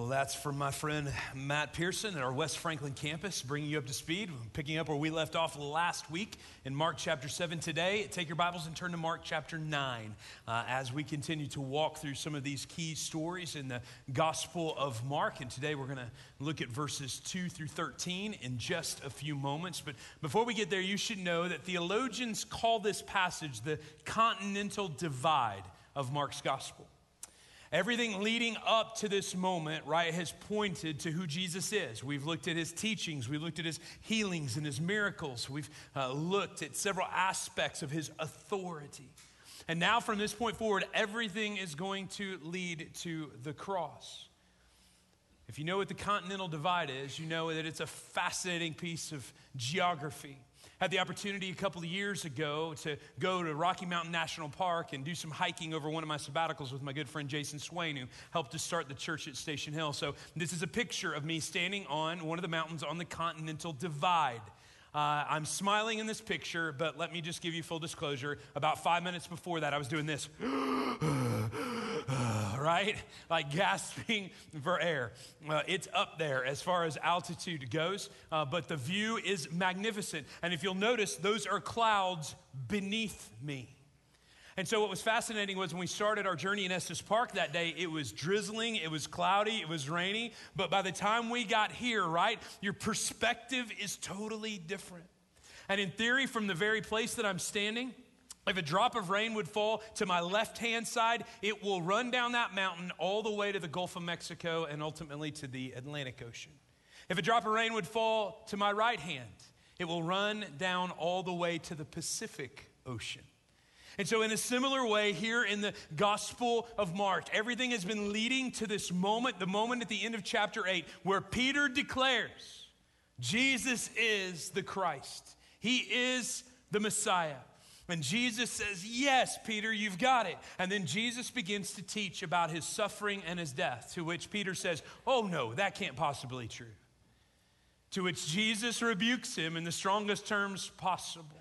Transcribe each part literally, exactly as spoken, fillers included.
That's from my friend Matt Pearson at our West Franklin campus, bringing you up to speed, picking up where we left off last week in Mark chapter seven today. Take your Bibles and turn to Mark chapter nine uh, as we continue to walk through some of these key stories in the Gospel of Mark. And today we're going to look at verses two through thirteen in just a few moments. But before we get there, you should know that theologians call this passage the continental divide of Mark's Gospel. Everything leading up to this moment, right, has pointed to who Jesus is. We've looked at his teachings. We've looked at his healings and his miracles. We've uh, looked at several aspects of his authority. And now from this point forward, everything is going to lead to the cross. If you know what the continental divide is, you know that it's a fascinating piece of geography. Had the opportunity a couple of years ago to go to Rocky Mountain National Park and do some hiking over one of my sabbaticals with my good friend Jason Swain, who helped us start the church at Station Hill. So this is a picture of me standing on one of the mountains on the Continental Divide. Uh, I'm smiling in this picture, but let me just give you full disclosure. About five minutes before that, I was doing this, right? Like gasping for air. Uh, it's up there as far as altitude goes, uh, but the view is magnificent. And if you'll notice, those are clouds beneath me. And so what was fascinating was when we started our journey in Estes Park that day, it was drizzling, it was cloudy, it was rainy. But by the time we got here, right, your perspective is totally different. And in theory, from the very place that I'm standing, if a drop of rain would fall to my left-hand side, it will run down that mountain all the way to the Gulf of Mexico and ultimately to the Atlantic Ocean. If a drop of rain would fall to my right hand, it will run down all the way to the Pacific Ocean. And so in a similar way here in the Gospel of Mark, everything has been leading to this moment, the moment at the end of chapter eight, where Peter declares, Jesus is the Christ. He is the Messiah. And Jesus says, yes, Peter, you've got it. And then Jesus begins to teach about his suffering and his death, to which Peter says, oh no, that can't possibly be true. To which Jesus rebukes him in the strongest terms possible.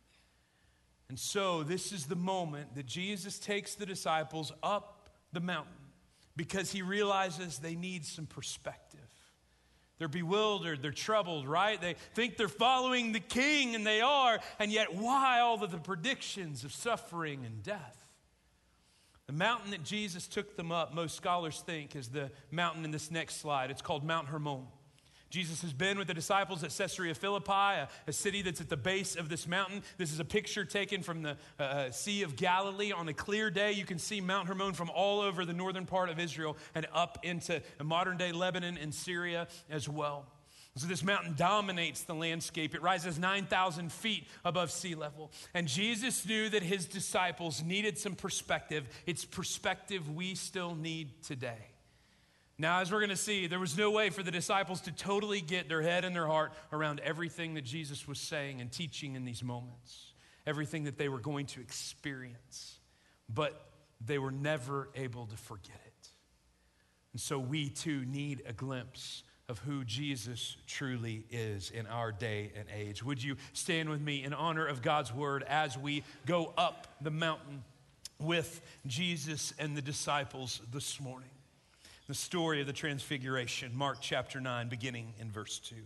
And so this is the moment that Jesus takes the disciples up the mountain because he realizes they need some perspective. They're bewildered, they're troubled, right? They think they're following the king, and they are, and yet why all of the predictions of suffering and death? The mountain that Jesus took them up, most scholars think, is the mountain in this next slide. It's called Mount Hermon. Jesus has been with the disciples at Caesarea Philippi, a, a city that's at the base of this mountain. This is a picture taken from the uh, Sea of Galilee. On a clear day, you can see Mount Hermon from all over the northern part of Israel and up into modern-day Lebanon and Syria as well. So this mountain dominates the landscape. It rises nine thousand feet above sea level. And Jesus knew that his disciples needed some perspective. It's perspective we still need today. Now, as we're going to see, there was no way for the disciples to totally get their head and their heart around everything that Jesus was saying and teaching in these moments, everything that they were going to experience, but they were never able to forget it. And so we too need a glimpse of who Jesus truly is in our day and age. Would you stand with me in honor of God's word as we go up the mountain with Jesus and the disciples this morning? The story of the Transfiguration, Mark chapter nine, beginning in verse two.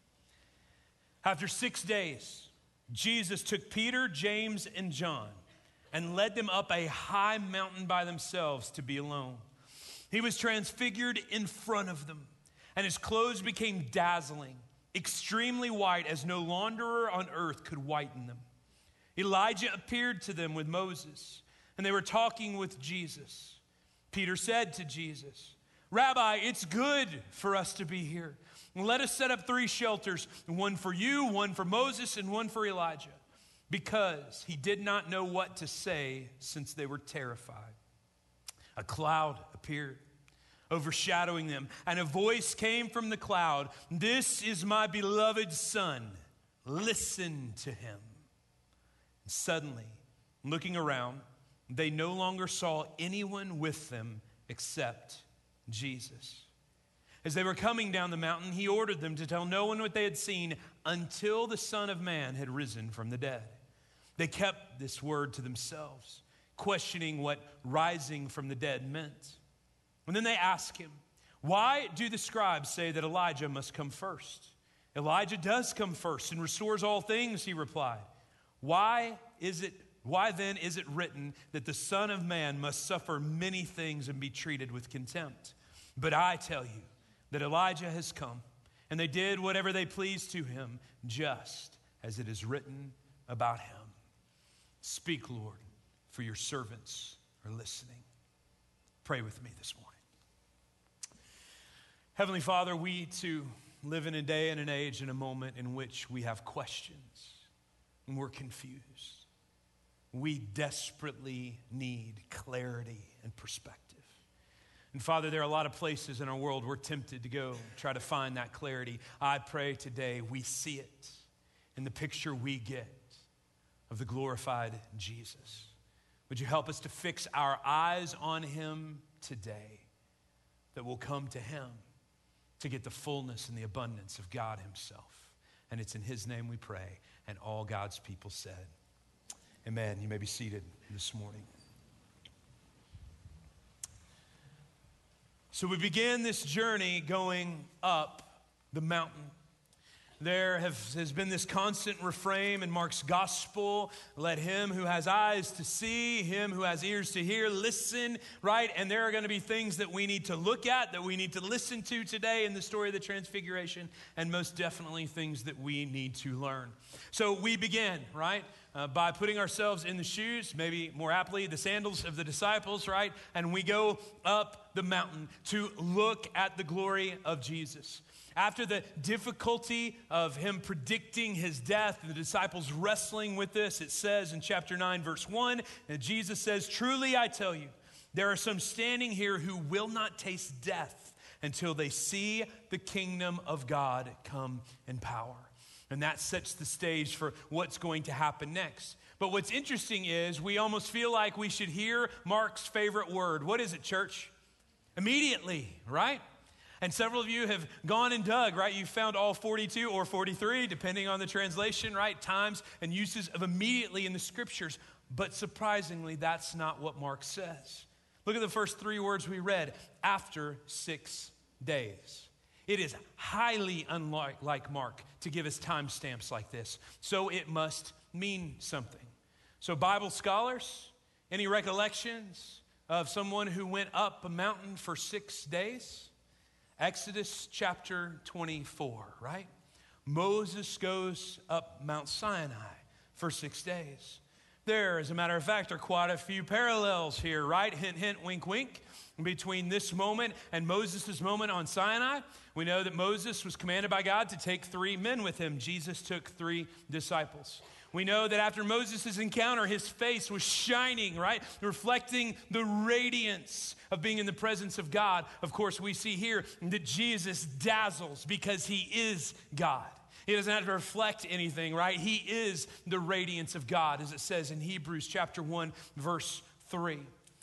After six days, Jesus took Peter, James, and John and led them up a high mountain by themselves to be alone. He was transfigured in front of them, and his clothes became dazzling, extremely white, as no launderer on earth could whiten them. Elijah appeared to them with Moses, and they were talking with Jesus. Peter said to Jesus, Rabbi, it's good for us to be here. Let us set up three shelters, one for you, one for Moses, and one for Elijah, because he did not know what to say since they were terrified. A cloud appeared, overshadowing them, and a voice came from the cloud, this is my beloved son, listen to him. And suddenly, looking around, they no longer saw anyone with them except Jesus. As they were coming down the mountain, he ordered them to tell no one what they had seen until the Son of Man had risen from the dead. They kept this word to themselves, questioning what rising from the dead meant. And then they asked him, Why do the scribes say that Elijah must come first? Elijah does come first and restores all things, he replied. Why is it, why then is it written that the Son of Man must suffer many things and be treated with contempt? But I tell you that Elijah has come, and they did whatever they pleased to him, just as it is written about him. Speak, Lord, for your servants are listening. Pray with me this morning. Heavenly Father, we too live in a day and an age and a moment in which we have questions and we're confused. We desperately need clarity and perspective. And Father, there are a lot of places in our world we're tempted to go try to find that clarity. I pray today we see it in the picture we get of the glorified Jesus. Would you help us to fix our eyes on him today, that we'll come to him to get the fullness and the abundance of God himself. And it's in his name we pray. And all God's people said, amen. You may be seated this morning. So we began this journey going up the mountain. There have, has been this constant refrain in Mark's gospel, let him who has eyes to see, him who has ears to hear, listen, right? And there are going to be things that we need to look at, that we need to listen to today in the story of the Transfiguration, and most definitely things that we need to learn. So we begin, right, uh, by putting ourselves in the shoes, maybe more aptly, the sandals of the disciples, right? And we go up the mountain to look at the glory of Jesus. After the difficulty of him predicting his death, the disciples wrestling with this, it says in chapter nine, verse one, and Jesus says, truly I tell you, there are some standing here who will not taste death until they see the kingdom of God come in power. And that sets the stage for what's going to happen next. But what's interesting is we almost feel like we should hear Mark's favorite word. What is it, church? Immediately, right? And several of you have gone and dug, right? You found all forty-two or forty-three, depending on the translation, right? Times and uses of immediately in the scriptures. But surprisingly, that's not what Mark says. Look at the first three words we read, after six days. It is highly unlike like Mark to give us timestamps like this. So it must mean something. So Bible scholars, any recollections of someone who went up a mountain for six days? Exodus chapter twenty-four, right? Moses goes up Mount Sinai for six days. There, as a matter of fact, are quite a few parallels here, right? Hint, hint, wink, wink. Between this moment and Moses' moment on Sinai, we know that Moses was commanded by God to take three men with him. Jesus took three disciples. We know that after Moses' encounter, his face was shining, right? Reflecting the radiance of being in the presence of God. Of course, we see here that Jesus dazzles because he is God. He doesn't have to reflect anything, right? He is the radiance of God, as it says in Hebrews chapter one, verse three.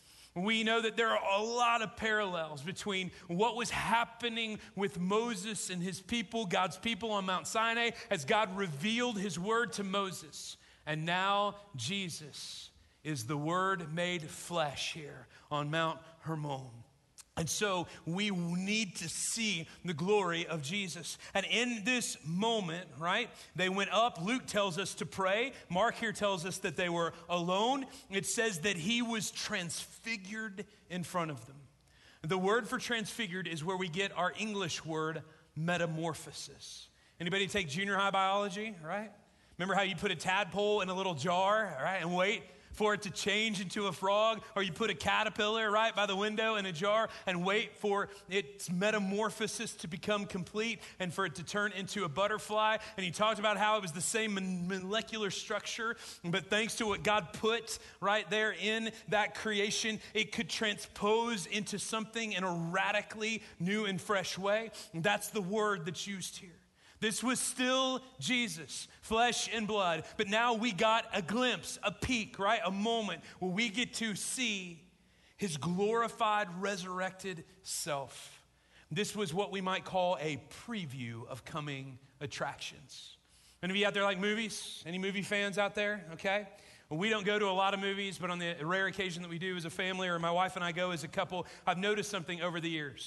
We know that there are a lot of parallels between what was happening with Moses and his people, God's people on Mount Sinai, as God revealed his word to Moses. And now Jesus is the word made flesh here on Mount Hermon. And so we need to see the glory of Jesus. And in this moment, right, they went up. Luke tells us to pray. Mark here tells us that they were alone. It says that he was transfigured in front of them. The word for transfigured is where we get our English word metamorphosis. Anybody take junior high biology, right? Remember how you put a tadpole in a little jar, right, and wait for it to change into a frog, or you put a caterpillar right by the window in a jar and wait for its metamorphosis to become complete and for it to turn into a butterfly. And he talked about how it was the same molecular structure, but thanks to what God put right there in that creation, it could transpose into something in a radically new and fresh way. And that's the word that's used here. This was still Jesus, flesh and blood, but now we got a glimpse, a peek, right? A moment where we get to see his glorified, resurrected self. This was what we might call a preview of coming attractions. Any of you out there like movies? Any movie fans out there? Okay. Well, we don't go to a lot of movies, but on the rare occasion that we do as a family, or my wife and I go as a couple, I've noticed something over the years.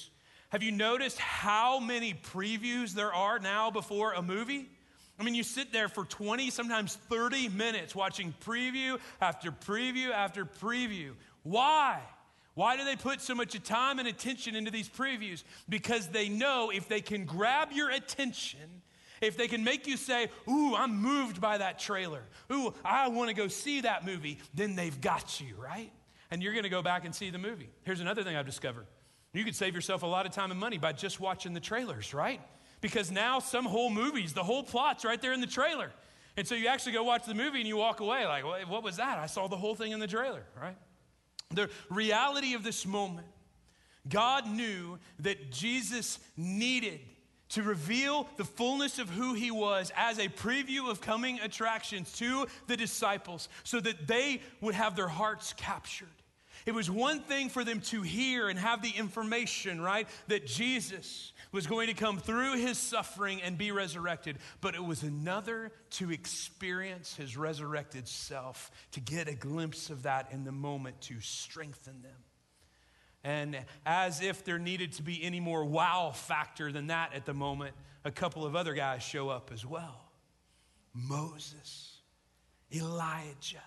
Have you noticed how many previews there are now before a movie? I mean, you sit there for twenty, sometimes thirty minutes watching preview after preview after preview. Why? Why do they put so much time and attention into these previews? Because they know if they can grab your attention, if they can make you say, ooh, I'm moved by that trailer. Ooh, I want to go see that movie, then they've got you, right? And you're going to go back and see the movie. Here's another thing I've discovered. You could save yourself a lot of time and money by just watching the trailers, right? Because now some whole movies, the whole plot's right there in the trailer. And so you actually go watch the movie and you walk away like, well, what was that? I saw the whole thing in the trailer, right? The reality of this moment, God knew that Jesus needed to reveal the fullness of who he was as a preview of coming attractions to the disciples so that they would have their hearts captured. It was one thing for them to hear and have the information, right, that Jesus was going to come through his suffering and be resurrected, but it was another to experience his resurrected self, to get a glimpse of that in the moment to strengthen them. And as if there needed to be any more wow factor than that at the moment, a couple of other guys show up as well. Moses, Elijah.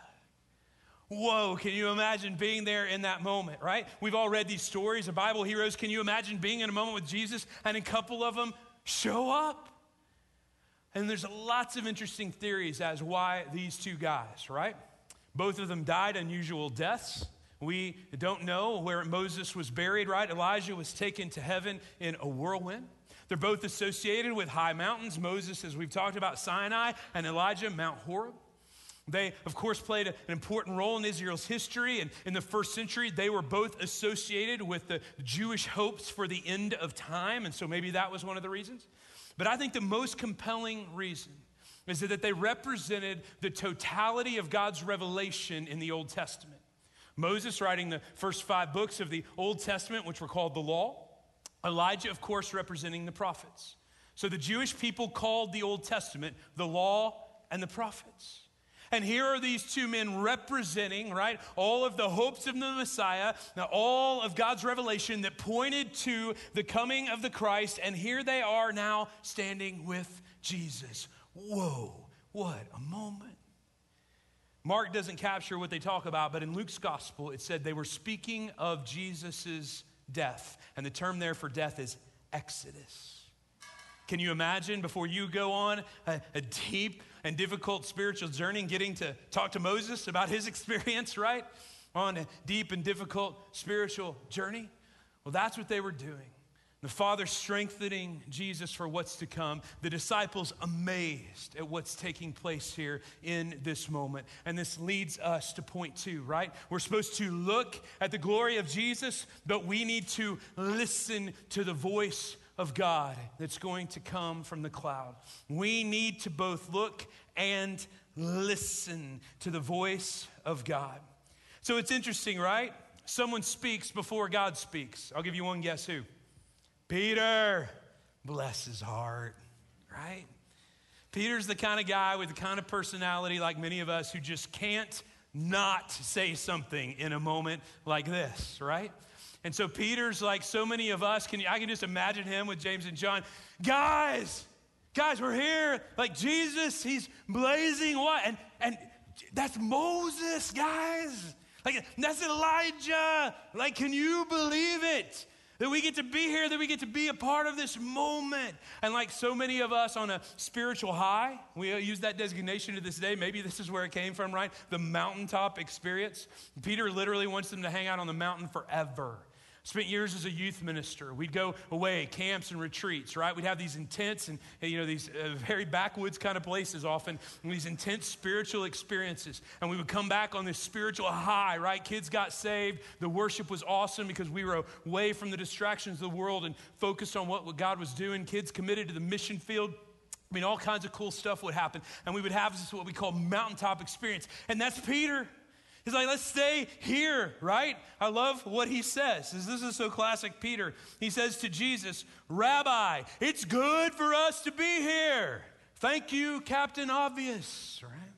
Whoa, can you imagine being there in that moment, right? We've all read these stories of Bible heroes. Can you imagine being in a moment with Jesus and a couple of them show up? And there's lots of interesting theories as why these two guys, right? Both of them died unusual deaths. We don't know where Moses was buried, right? Elijah was taken to heaven in a whirlwind. They're both associated with high mountains. Moses, as we've talked about, Sinai, and Elijah, Mount Horeb. They, of course, played an important role in Israel's history, and in the first century, they were both associated with the Jewish hopes for the end of time, and so maybe that was one of the reasons. But I think the most compelling reason is that they represented the totality of God's revelation in the Old Testament. Moses writing the first five books of the Old Testament, which were called the Law. Elijah, of course, representing the prophets. So the Jewish people called the Old Testament the Law and the Prophets. And here are these two men representing, right, all of the hopes of the Messiah, now all of God's revelation that pointed to the coming of the Christ, and here they are now standing with Jesus. Whoa, what a moment. Mark doesn't capture what they talk about, but in Luke's gospel, it said they were speaking of Jesus's death, and the term there for death is exodus. Can you imagine before you go on a, a deep and difficult spiritual journey and getting to talk to Moses about his experience, right? On a deep and difficult spiritual journey? Well, that's what they were doing. The Father strengthening Jesus for what's to come. The disciples amazed at what's taking place here in this moment. And this leads us to point two, right? We're supposed to look at the glory of Jesus, but we need to listen to the voice of God that's going to come from the cloud. We need to both look and listen to the voice of God. So it's interesting, right? Someone speaks before God speaks. I'll give you one guess who. Peter. Bless his heart, right? Peter's the kind of guy with the kind of personality like many of us who just can't not say something in a moment like this, right? And so Peter's like so many of us, can you, I can just imagine him with James and John. Guys, guys, we're here. Like Jesus, he's blazing what? And, and that's Moses, guys. Like that's Elijah. Like, can you believe it? That we get to be here, that we get to be a part of this moment. And like so many of us on a spiritual high, we use that designation to this day. Maybe this is where it came from, right? The mountaintop experience. Peter literally wants them to hang out on the mountain forever. Spent years as a youth minister. We'd go away, camps and retreats, right? We'd have these intense and, you know, these uh, very backwoods kind of places often, and these intense spiritual experiences. And we would come back on this spiritual high, right? Kids got saved. The worship was awesome because we were away from the distractions of the world and focused on what, what God was doing. Kids committed to the mission field. I mean, all kinds of cool stuff would happen. And we would have this what we call mountaintop experience. And that's Peter. He's like, let's stay here, right? I love what he says. This is so classic Peter. He says to Jesus, Rabbi, it's good for us to be here. Thank you, Captain Obvious, right?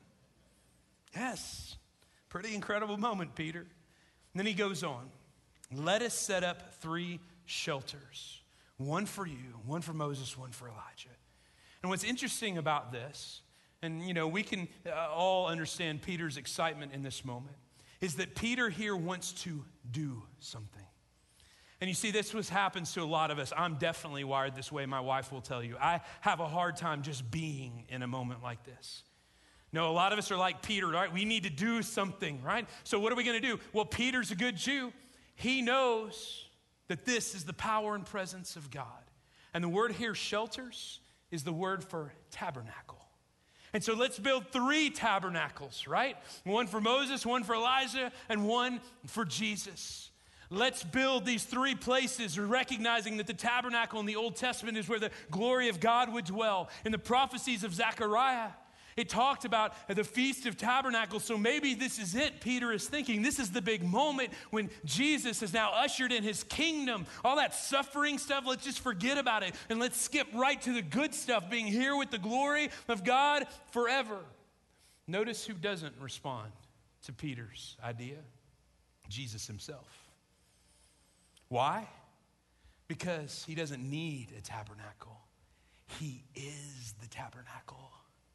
Yes, pretty incredible moment, Peter. And then he goes on, let us set up three shelters, One for you, one for Moses, one for Elijah. And what's interesting about this, and you know, we can uh, all understand Peter's excitement in this moment, is that Peter here wants to do something. And you see, this was happens to a lot of us. I'm definitely wired this way. My wife will tell you. I have a hard time just being in a moment like this. No, a lot of us are like Peter, right? We need to do something, right? So what are we going to do? Well, Peter's a good Jew. He knows that this is the power and presence of God. And the word here, shelters, is the word for tabernacle. And so let's build three tabernacles, right? One for Moses, one for Elijah, and one for Jesus. Let's build these three places, recognizing that the tabernacle in the Old Testament is where the glory of God would dwell. In the prophecies of Zechariah, it talked about the Feast of Tabernacles. So maybe this is it, Peter is thinking. This is the big moment when Jesus has now ushered in his kingdom. All that suffering stuff, let's just forget about it. And let's skip right to the good stuff, being here with the glory of God forever. Notice who doesn't respond to Peter's idea? Jesus himself. Why? Because he doesn't need a tabernacle. He is the tabernacle.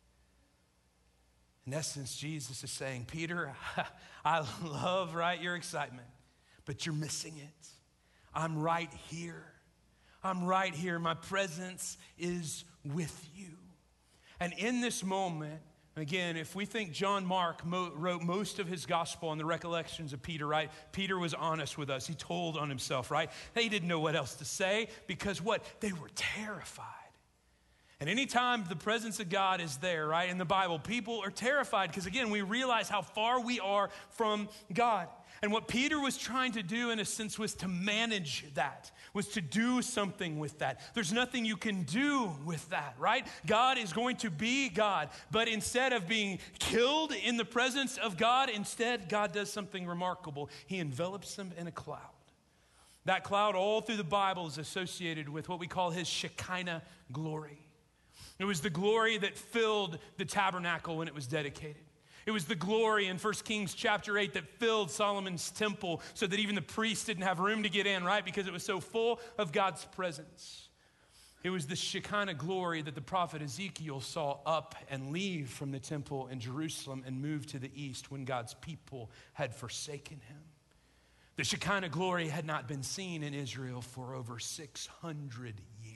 In essence, Jesus is saying, Peter, I love, right, your excitement, but you're missing it. I'm right here. I'm right here. My presence is with you. And in this moment, again, if we think John Mark mo- wrote most of his gospel on the recollections of Peter, right? Peter was honest with us. He told on himself, right? They didn't know what else to say because what? They were terrified. And anytime the presence of God is there, right, in the Bible, people are terrified because, again, we realize how far we are from God. And what Peter was trying to do, in a sense, was to manage that, was to do something with that. There's nothing you can do with that, right? God is going to be God. But instead of being killed in the presence of God, instead, God does something remarkable. He envelops them in a cloud. That cloud all through the Bible is associated with what we call his Shekinah glory. It was the glory that filled the tabernacle when it was dedicated. It was the glory in First Kings chapter eight that filled Solomon's temple so that even the priests didn't have room to get in, right? Because it was so full of God's presence. It was the Shekinah glory that the prophet Ezekiel saw up and leave from the temple in Jerusalem and move to the east when God's people had forsaken him. The Shekinah glory had not been seen in Israel for over six hundred years.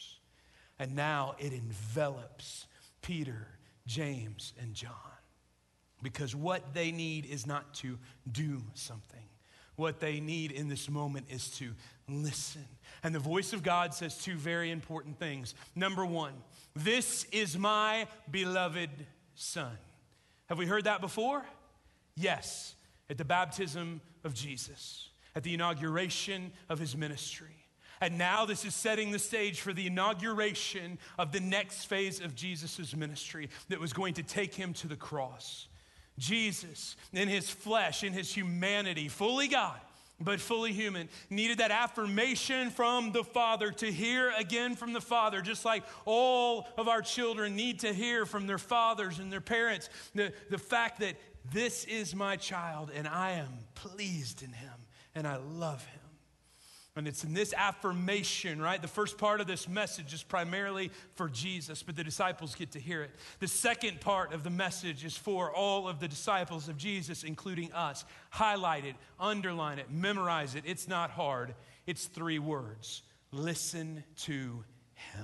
And now it envelops Peter, James, and John. Because what they need is not to do something. What they need in this moment is to listen. And the voice of God says two very important things. Number one, this is my beloved son. Have we heard that before? Yes, at the baptism of Jesus, at the inauguration of his ministry. And now this is setting the stage for the inauguration of the next phase of Jesus' ministry that was going to take him to the cross. Jesus, in his flesh, in his humanity, fully God, but fully human, needed that affirmation from the Father to hear again from the Father, just like all of our children need to hear from their fathers and their parents. The, the fact that this is my child and I am pleased in him and I love him. And it's in this affirmation, right? The first part of this message is primarily for Jesus, but the disciples get to hear it. The second part of the message is for all of the disciples of Jesus, including us. Highlight it, underline it, memorize it. It's not hard. It's three words. Listen to him.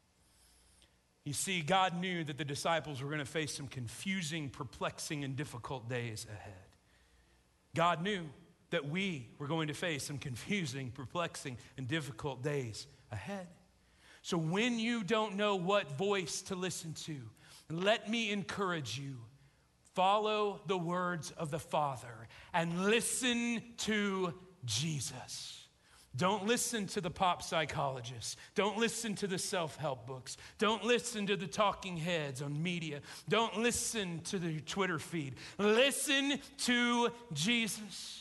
You see, God knew that the disciples were going to face some confusing, perplexing, and difficult days ahead. God knew that we were going to face some confusing, perplexing, and difficult days ahead. So when you don't know what voice to listen to, let me encourage you, follow the words of the Father and listen to Jesus. Don't listen to the pop psychologists. Don't listen to the self-help books. Don't listen to the talking heads on media. Don't listen to the Twitter feed. Listen to Jesus.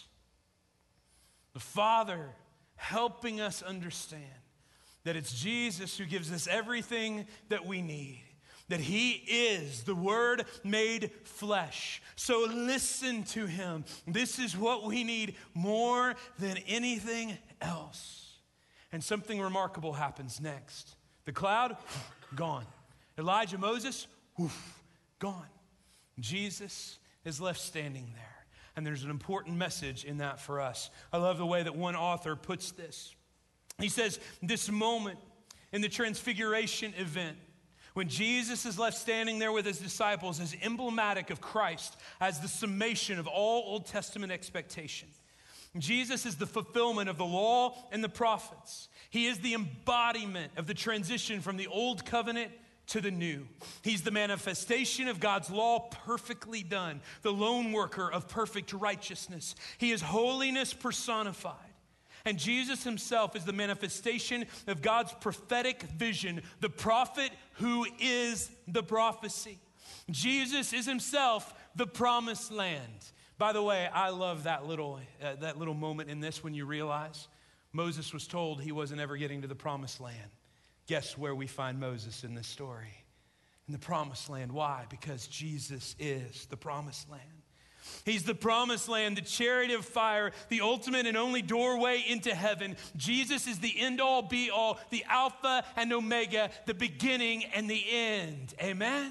The Father helping us understand that it's Jesus who gives us everything that we need, that he is the Word made flesh. So listen to him. This is what we need more than anything else. And something remarkable happens next. The cloud, gone. Elijah, Moses, woof, gone. Jesus is left standing there. And there's an important message in that for us. I love the way that one author puts this. He says, this moment in the transfiguration event, when Jesus is left standing there with his disciples, is emblematic of Christ as the summation of all Old Testament expectation. Jesus is the fulfillment of the law and the prophets. He is the embodiment of the transition from the old covenant to the new. He's the manifestation of God's law perfectly done, the lone worker of perfect righteousness. He is holiness personified. And Jesus himself is the manifestation of God's prophetic vision, the prophet who is the prophecy. Jesus is himself the promised land. By the way, I love that little, uh, that little moment in this when you realize Moses was told he wasn't ever getting to the promised land. Guess where we find Moses in this story? In the promised land. Why? Because Jesus is the promised land. He's the promised land, the chariot of fire, the ultimate and only doorway into heaven. Jesus is the end-all, be-all, the Alpha and Omega, the beginning and the end. Amen?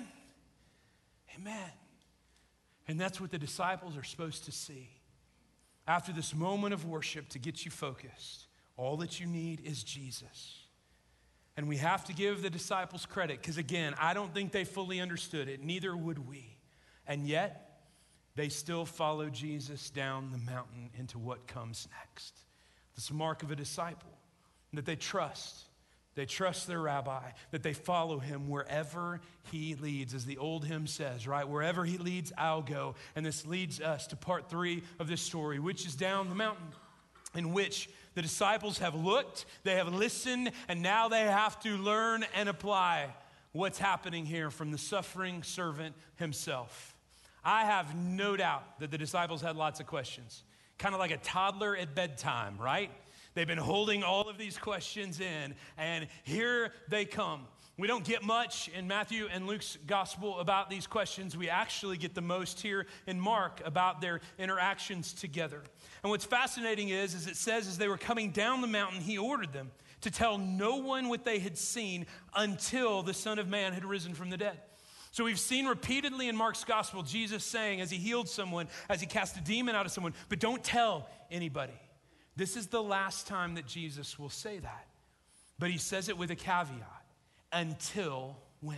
Amen. And that's what the disciples are supposed to see. After this moment of worship to get you focused, all that you need is Jesus. And we have to give the disciples credit because, again, I don't think they fully understood it. Neither would we. And yet, they still follow Jesus down the mountain into what comes next. This mark of a disciple, that they trust. They trust their rabbi, that they follow him wherever he leads, as the old hymn says, right? Wherever he leads, I'll go. And this leads us to part three of this story, which is down the mountain, in which the disciples have looked, they have listened, and now they have to learn and apply what's happening here from the suffering servant himself. I have no doubt that the disciples had lots of questions, kind of like a toddler at bedtime, right? They've been holding all of these questions in, and here they come. We don't get much in Matthew and Luke's gospel about these questions. We actually get the most here in Mark about their interactions together. And what's fascinating is, is it says as they were coming down the mountain, he ordered them to tell no one what they had seen until the Son of Man had risen from the dead. So we've seen repeatedly in Mark's gospel, Jesus saying as he healed someone, as he cast a demon out of someone, but don't tell anybody. This is the last time that Jesus will say that. But he says it with a caveat. Until when?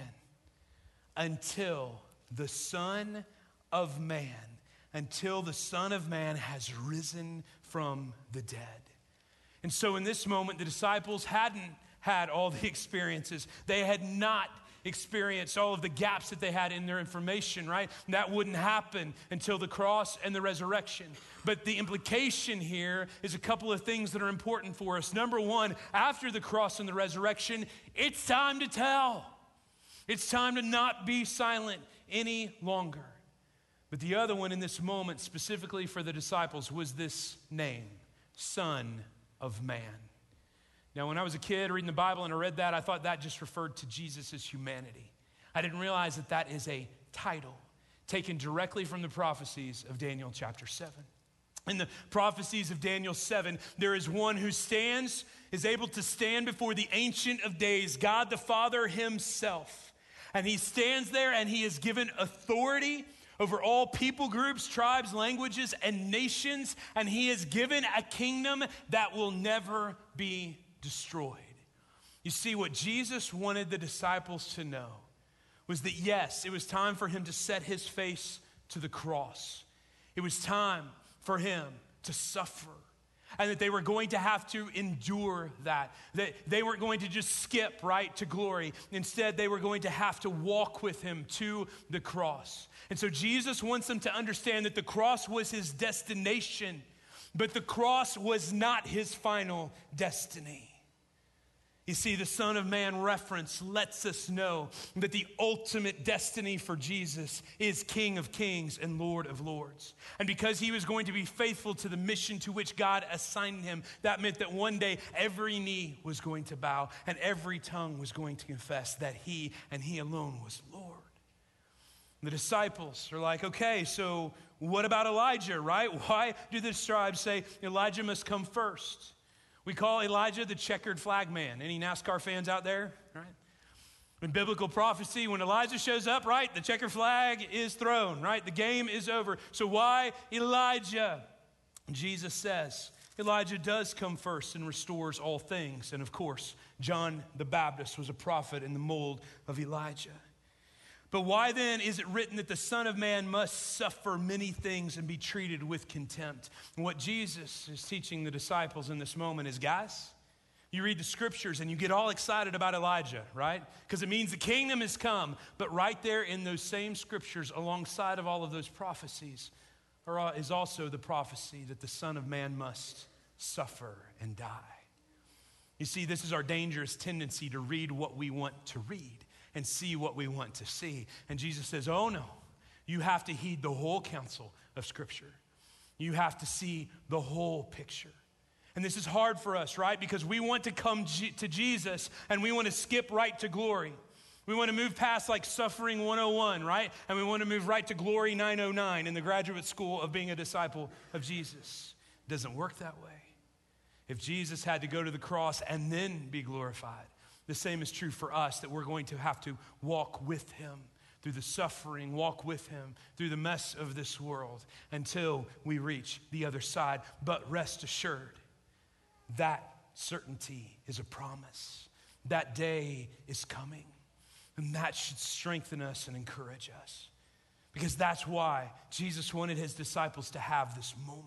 Until the Son of Man, until the Son of Man has risen from the dead. And so in this moment, the disciples hadn't had all the experiences. They had not experienced all of the gaps that they had in their information, right? That wouldn't happen until the cross and the resurrection. But the implication here is a couple of things that are important for us. Number one, after the cross and the resurrection, it's time to tell. It's time to not be silent any longer. But the other one in this moment, specifically for the disciples, was this name, Son of Man. Now, when I was a kid reading the Bible and I read that, I thought that just referred to Jesus' humanity. I didn't realize that that is a title taken directly from the prophecies of Daniel chapter seven. In the prophecies of Daniel seven, there is one who stands, is able to stand before the Ancient of Days, God the Father himself. And he stands there and he is given authority over all people groups, tribes, languages, and nations. And he is given a kingdom that will never be destroyed. You see, what Jesus wanted the disciples to know was that, yes, it was time for him to set his face to the cross. It was time for him to suffer, and that they were going to have to endure that. That they weren't going to just skip right to glory. Instead, they were going to have to walk with him to the cross. And so Jesus wants them to understand that the cross was his destination, but the cross was not his final destiny. You see, the Son of Man reference lets us know that the ultimate destiny for Jesus is King of Kings and Lord of Lords. And because he was going to be faithful to the mission to which God assigned him, that meant that one day every knee was going to bow and every tongue was going to confess that he and he alone was Lord. The disciples are like, okay, so what about Elijah, right? Why do the scribes say Elijah must come first? We call Elijah the checkered flag man. Any NASCAR fans out there? Right? In biblical prophecy, when Elijah shows up, right, the checkered flag is thrown, right? The game is over. So why Elijah? Jesus says Elijah does come first and restores all things. And of course, John the Baptist was a prophet in the mold of Elijah. But why then is it written that the Son of Man must suffer many things and be treated with contempt? And what Jesus is teaching the disciples in this moment is, guys, you read the scriptures and you get all excited about Elijah, right? Because it means the kingdom has come. But right there in those same scriptures, alongside of all of those prophecies, is also the prophecy that the Son of Man must suffer and die. You see, this is our dangerous tendency to read what we want to read and see what we want to see. And Jesus says, oh no, you have to heed the whole counsel of Scripture. You have to see the whole picture. And this is hard for us, right? Because we want to come G- to Jesus and we want to skip right to glory. We want to move past like suffering one oh one, right? And we want to move right to glory nine oh nine in the graduate school of being a disciple of Jesus. It doesn't work that way. If Jesus had to go to the cross and then be glorified, the same is true for us, that we're going to have to walk with him through the suffering, walk with him through the mess of this world until we reach the other side. But rest assured, that certainty is a promise. That day is coming. And that should strengthen us and encourage us. Because that's why Jesus wanted his disciples to have this moment.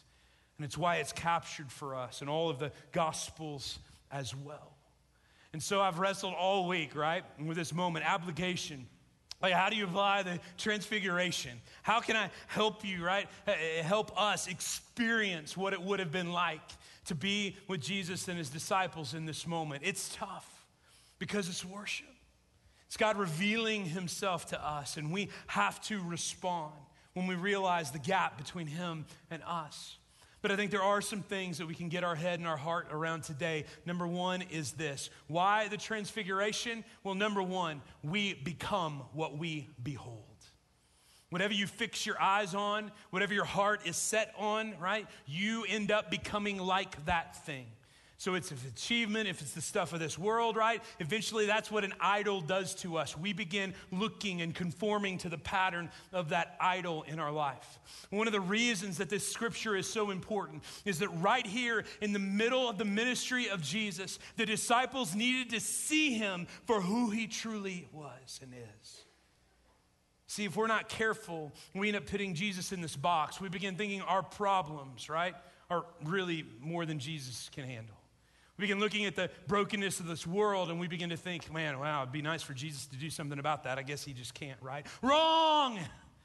And it's why it's captured for us in all of the Gospels as well. And so I've wrestled all week, right, with this moment, application. Like, how do you apply the transfiguration? How can I help you, right, help us experience what it would have been like to be with Jesus and his disciples in this moment? It's tough because it's worship. It's God revealing himself to us, and we have to respond when we realize the gap between him and us. But I think there are some things that we can get our head and our heart around today. Number one is this. Why the transfiguration? Well, number one, we become what we behold. Whatever you fix your eyes on, whatever your heart is set on, right, you end up becoming like that thing. So it's an achievement, if it's the stuff of this world, right? Eventually, that's what an idol does to us. We begin looking and conforming to the pattern of that idol in our life. One of the reasons that this scripture is so important is that right here in the middle of the ministry of Jesus, the disciples needed to see him for who he truly was and is. See, if we're not careful, we end up putting Jesus in this box. We begin thinking our problems, right, are really more than Jesus can handle. We begin looking at the brokenness of this world and we begin to think, man, wow, it'd be nice for Jesus to do something about that. I guess he just can't, right? Wrong!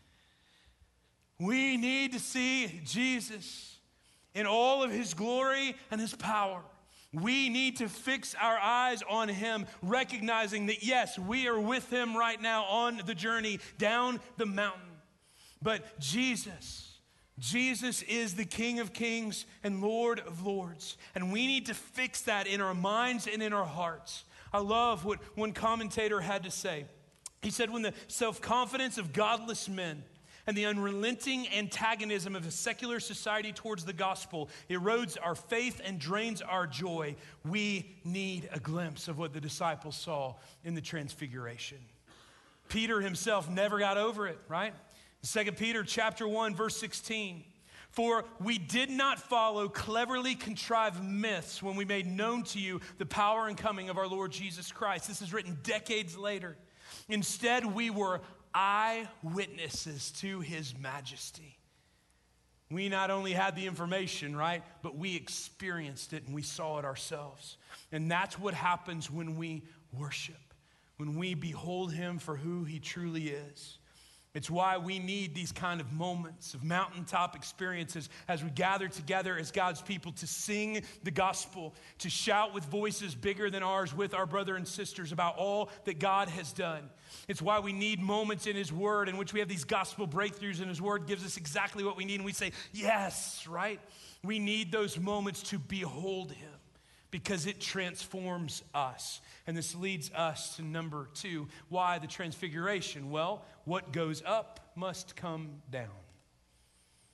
We need to see Jesus in all of his glory and his power. We need to fix our eyes on him, recognizing that, yes, we are with him right now on the journey down the mountain. But Jesus... Jesus is the King of Kings and Lord of Lords. And we need to fix that in our minds and in our hearts. I love what one commentator had to say. He said, when the self-confidence of godless men and the unrelenting antagonism of a secular society towards the gospel erodes our faith and drains our joy, we need a glimpse of what the disciples saw in the transfiguration. Peter himself never got over it, right? Second Peter chapter one, verse sixteen. For we did not follow cleverly contrived myths when we made known to you the power and coming of our Lord Jesus Christ. This is written decades later. Instead, we were eyewitnesses to his majesty. We not only had the information, right, but we experienced it and we saw it ourselves. And that's what happens when we worship, when we behold him for who he truly is. It's why we need these kind of moments of mountaintop experiences as we gather together as God's people to sing the gospel, to shout with voices bigger than ours with our brother and sisters about all that God has done. It's why we need moments in his word in which we have these gospel breakthroughs and his word gives us exactly what we need and we say, yes, right? We need those moments to behold him because it transforms us. And this leads us to number two. Why the transfiguration? Well, what goes up must come down.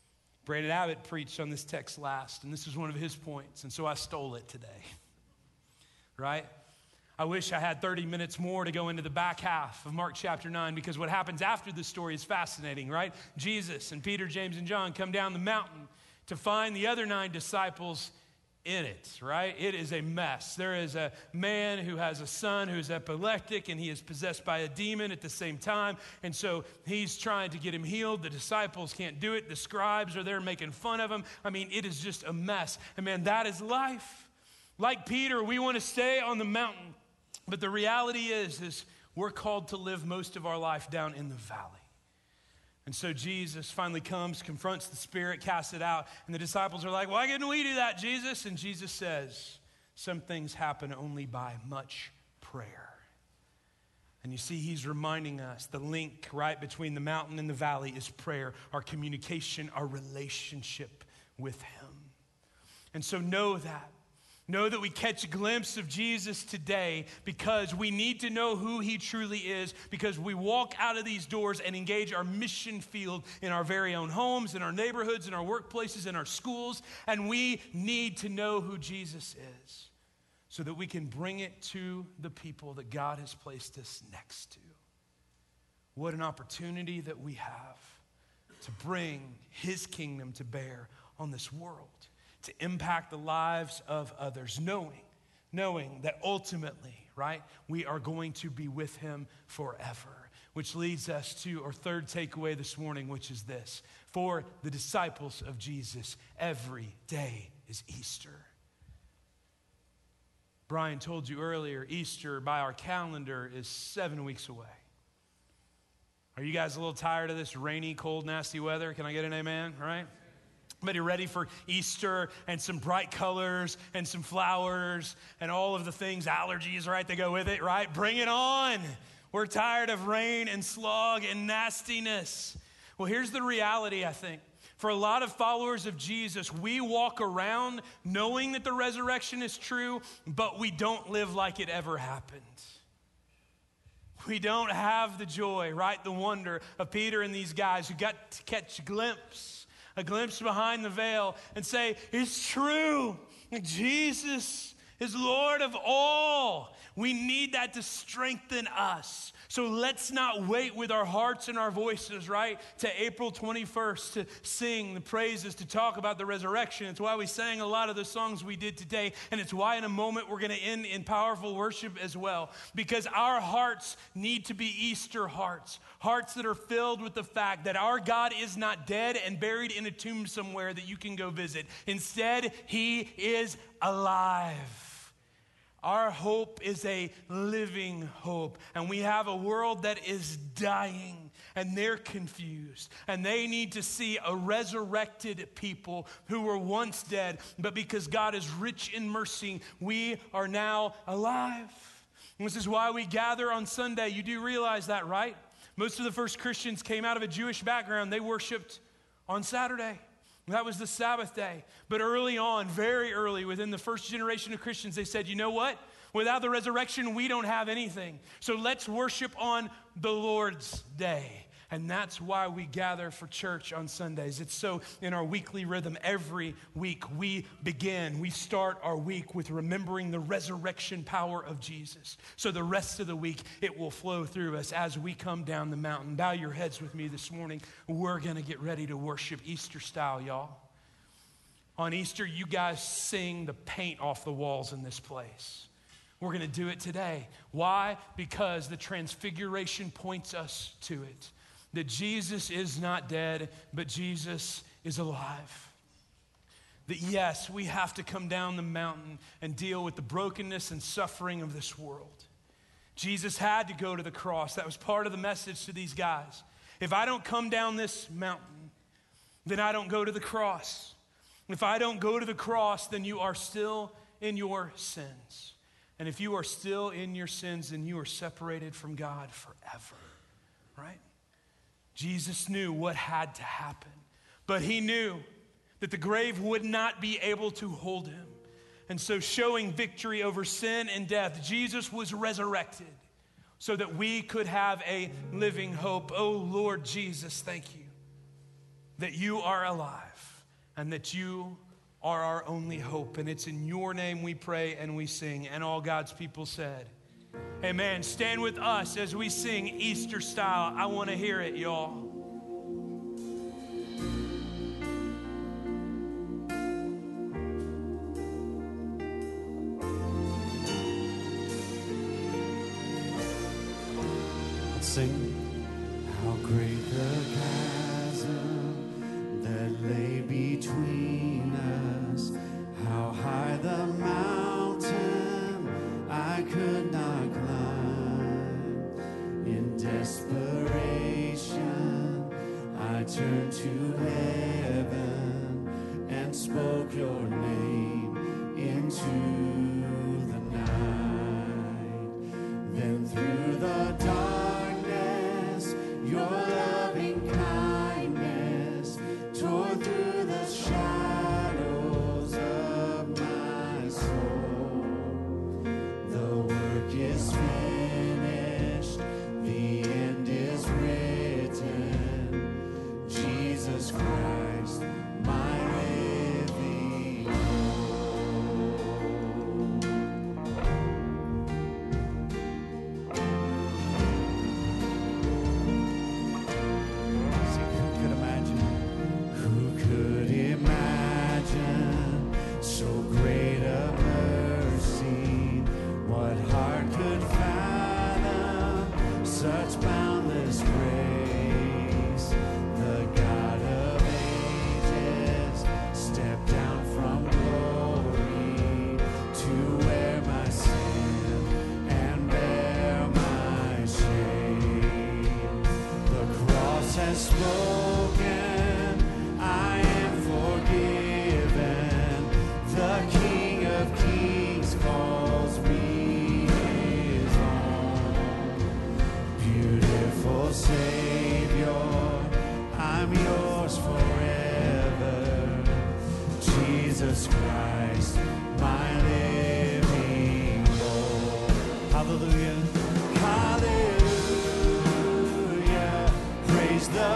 Brandon Abbott preached on this text last, and this is one of his points, and so I stole it today, right? I wish I had thirty minutes more to go into the back half of Mark chapter nine, because what happens after this story is fascinating, right? Jesus and Peter, James, and John come down the mountain to find the other nine disciples in it, right? It is a mess. There is a man who has a son who's epileptic, and he is possessed by a demon at the same time. And so he's trying to get him healed. The disciples can't do it. The scribes are there making fun of him. I mean, it is just a mess. And man, that is life. Like Peter, we want to stay on the mountain. But the reality is, is we're called to live most of our life down in the valley. And so Jesus finally comes, confronts the spirit, casts it out. And the disciples are like, why couldn't we do that, Jesus? And Jesus says, some things happen only by much prayer. And you see, he's reminding us the link right between the mountain and the valley is prayer, our communication, our relationship with him. And so know that. Know that we catch a glimpse of Jesus today because we need to know who he truly is, because we walk out of these doors and engage our mission field in our very own homes, in our neighborhoods, in our workplaces, in our schools, and we need to know who Jesus is so that we can bring it to the people that God has placed us next to. What an opportunity that we have to bring his kingdom to bear on this world, to impact the lives of others, knowing, knowing that ultimately, right, we are going to be with him forever. Which leads us to our third takeaway this morning, which is this. For the disciples of Jesus, every day is Easter. Brian told you earlier, Easter by our calendar is seven weeks away. Are you guys a little tired of this rainy, cold, nasty weather? Can I get an amen, right? But you're ready for Easter and some bright colors and some flowers and all of the things, allergies, right, that go with it, right? Bring it on. We're tired of rain and slog and nastiness. Well, here's the reality, I think. For a lot of followers of Jesus, we walk around knowing that the resurrection is true, but we don't live like it ever happened. We don't have the joy, right, the wonder of Peter and these guys who got to catch a glimpse, a glimpse behind the veil and say, it's true, Jesus is Lord of all. We need that to strengthen us. So let's not wait with our hearts and our voices, right, to April twenty-first to sing the praises, to talk about the resurrection. It's why we sang a lot of the songs we did today, and it's why in a moment we're going to end in powerful worship as well, because our hearts need to be Easter hearts, hearts that are filled with the fact that our God is not dead and buried in a tomb somewhere that you can go visit. Instead, he is alive. Our hope is a living hope, and we have a world that is dying, and they're confused, and they need to see a resurrected people who were once dead, but because God is rich in mercy, we are now alive. And this is why we gather on Sunday. You do realize that, right? Most of the first Christians came out of a Jewish background. They worshiped on Saturday. That was the Sabbath day. But early on, very early, within the first generation of Christians, they said, you know what? Without the resurrection, we don't have anything. So let's worship on the Lord's day. And that's why we gather for church on Sundays. It's so in our weekly rhythm. Every week we begin, we start our week with remembering the resurrection power of Jesus. So the rest of the week, it will flow through us as we come down the mountain. Bow your heads with me this morning. We're going to get ready to worship Easter style, y'all. On Easter, you guys sing the paint off the walls in this place. We're going to do it today. Why? Because the transfiguration points us to it. That Jesus is not dead, but Jesus is alive. That yes, we have to come down the mountain and deal with the brokenness and suffering of this world. Jesus had to go to the cross. That was part of the message to these guys. If I don't come down this mountain, then I don't go to the cross. If I don't go to the cross, then you are still in your sins. And if you are still in your sins, then you are separated from God forever, right? Jesus knew what had to happen, but he knew that the grave would not be able to hold him. And so showing victory over sin and death, Jesus was resurrected so that we could have a living hope. Oh, Lord Jesus, thank you that you are alive. and that you are our only hope. And it's in your name we pray and we sing. And all God's people said, amen. Stand with us as we sing Easter style. I want to hear it, y'all. Sing. How great the chasm that lay between us, how high the mountain I could not climb. In desperation I turned to heaven and spoke your name into the night. Then through the dark your loving kindness tore through the shadows of my soul. The work is finished, the end is written. Jesus Christ, my living such boundless grace. The God of ages stepped down from glory to wear my sin and bear my shame. The cross has spoken, I am forgiven. The King of Kings calls me Savior, I'm yours forever. Jesus Christ, my living Lord. Hallelujah, hallelujah. Praise the